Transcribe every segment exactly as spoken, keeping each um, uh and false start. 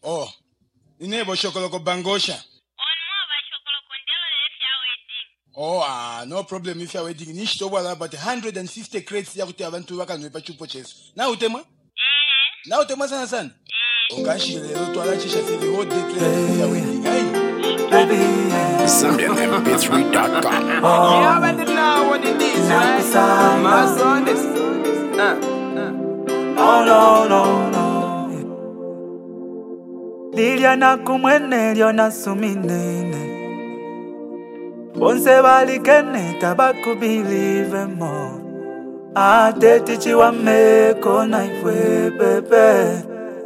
Oh, inebo Chocoloko Bangosha. Oh, ah, no problem if you are wedding. Nish to wala, but one hundred fifty crates ya kuti abantu wakanwepa chupo chesu. Na utema? Eh. Na utema sana sana? Eh. Ongashi lelo twala chisha fili whole declare ya wedding. Hey. Baby, Zambian M P three dot com. oh, You already know what it is, right? My son is. Uh, uh. oh no, no, no. Liliana kumwene liona suminene. Bonse balikene tabaku believe more. Ate chiwa meko na ifwe bebe.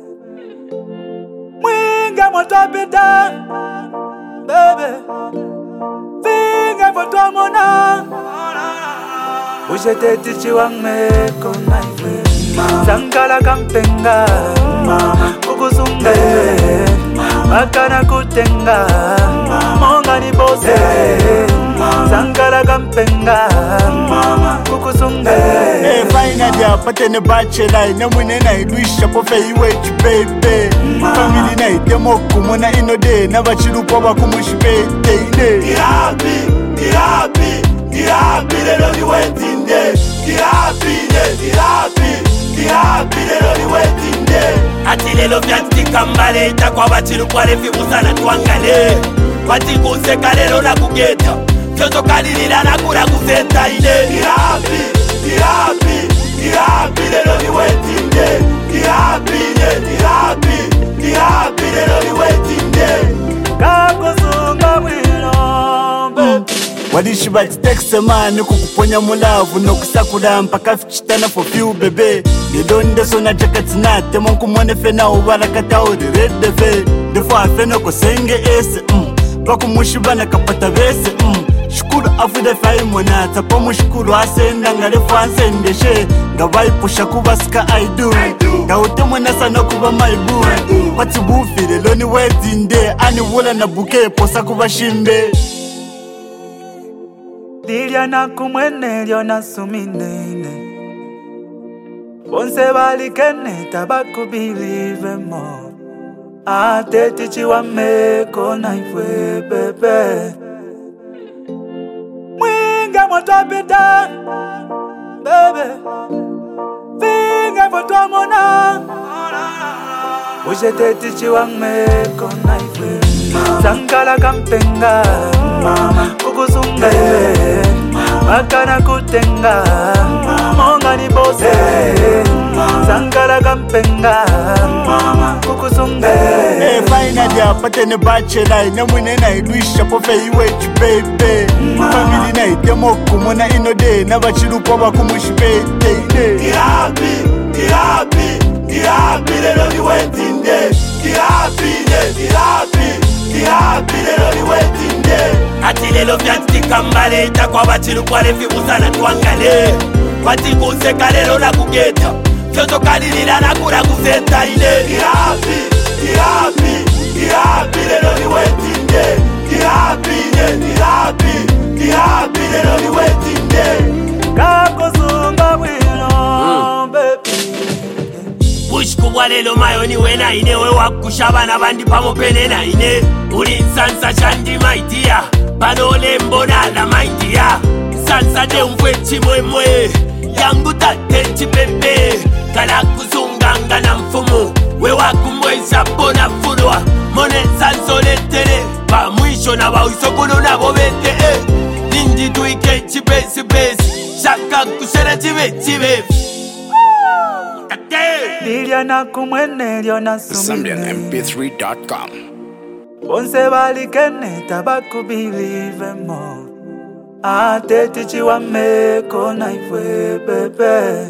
Mwinga motapita, bebe. Finga fotomona. Ujete chiwa meko na ifwe. Sankala kampenga, kukusunga bakana kutenga, monga ni bose. Sankala kampenga, kukusunga. Hey, finally apate ne bachelor na mwine na iluisha po fe iwe chibebe. Family na itemo kumona inode na bachirupo bakumushibete ine. Happy, happy, happy lelo ni wedding day. Happy day, happy. Happy lelo ni wedding day. Ati lelo vyatika mbale itakwa bachiru kwa refi musana tuangale. Wati kuseka lelo na kugeta Kyoto kalilila na kura kuseta ine. Happy, happy, happy lelo ni wedding day. Happy day, happy, happy lelo ni wedding day. Kakusunga wino baby. Wadishi bati tekse mani kukuponya mulavu no kusakura mpaka fichitana for few bebe. Nidonde sona jakatinate monku mwone fena ubarakata uri redde fe. Defo afeno kosenge ese mm. Baku mushibana kapata bese mm. Shukuru afude fai monata po mushukuru asenda ngale fanse ndeshe. Ngawai pusha kubasika I do, nga ute mwenasa no kuba my boo. Wati bufi lelo ni wedding day. Ani wula na buke posa kuba shimbe. Liliana kumwene liona suminene. Bonse balikene tabaku believe more. Ate chiwa meko na ifwe bebe. Mwinga motapita, bebe. Finga fotomona. Ujete chiwa meko na ifwe. Sankala kampenga, kukusunga bakana kutenga, monga ni bose. Sankala kampenga, kukusunga. Hey, finally apate ne bachelor na mwine na iluisha po fe iwe chibebe. Family na itemo kumona inode na bachirupo bakumushibete ine. Happy, happy, happy lelo ni wedding day. Happy day, happy. Happy lelo ni wedding day. Ati lelo vyatika mbale itakwa bachiru kwa refi musana tuangale. Wati kuseka lelo na kugeta Kyoto kalilila na kura kuseta ine. Happy, happy, happy lelo ni wedding day. Happy day, happy, happy lelo ni wedding day. Kakusunga wino baby. Bushkubwa lelo mayo ni wena ine. We wakushaba na bandi pamo pene na ine. Uli nsansa chandi maitia Panole mbona na maitia. Sansa de umfwechi mwemwe Yangu tate chipembe. Kala kuzunganga na mfumu. We wakumweza bona furwa. Mone sanso letere pa mwisho na wawisokulu na bobete eh. Nindi tuike chibesi besi. Shaka kushera chibe chibe. Liliana kumwene liona Zambian M P suminene. three dot com. Bonse balikene tabaku believe more. Ate chiwa meko na ifwe bebe.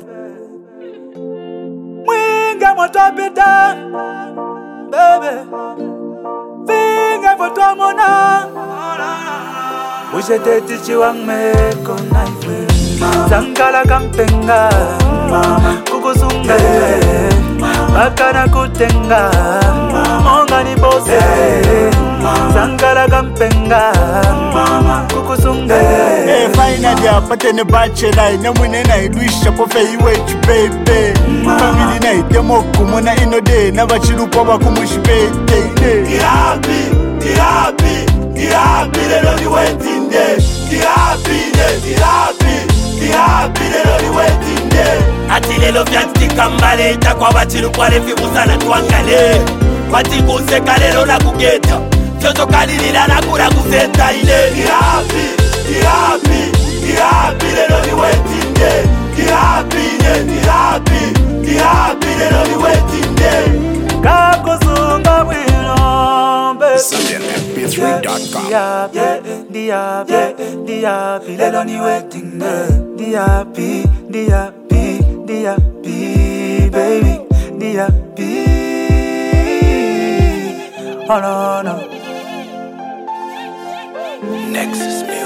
Mwinga motapita, bebe. Finga fotomona. Ujete chiwa meko na ifwe. Sankala kampenga, kukusunga bakana kutenga, monga Sungani bose Zangala kampenga Kukusunga Hey, finally apate ne bachelor ine mwine na idwisha pofe iwe chibebe Family na itemo kumona inode na bachirupo bakumushibete Kihapi, kihapi, kihapi lelo ni wedding day. Kihapi, kihapi, kihapi lelo ni wedding day. Ati lelo vyati kambale itakwa bachiru kwa refi musana tuangale. Wati kuseka lelo na kugeta Choto kalilila na kura kuseta ile. Kihapi, kihapi, kihapi lelo ni wedding day. Kihapi, kihapi, kihapi lelo ni wedding day. Kakusunga wino Zambian M P three dot com. Diapi, diapi, diapi Lelo ni wedding day Diapi, diapi, diapi Baby, diapi Oh no, no Nexus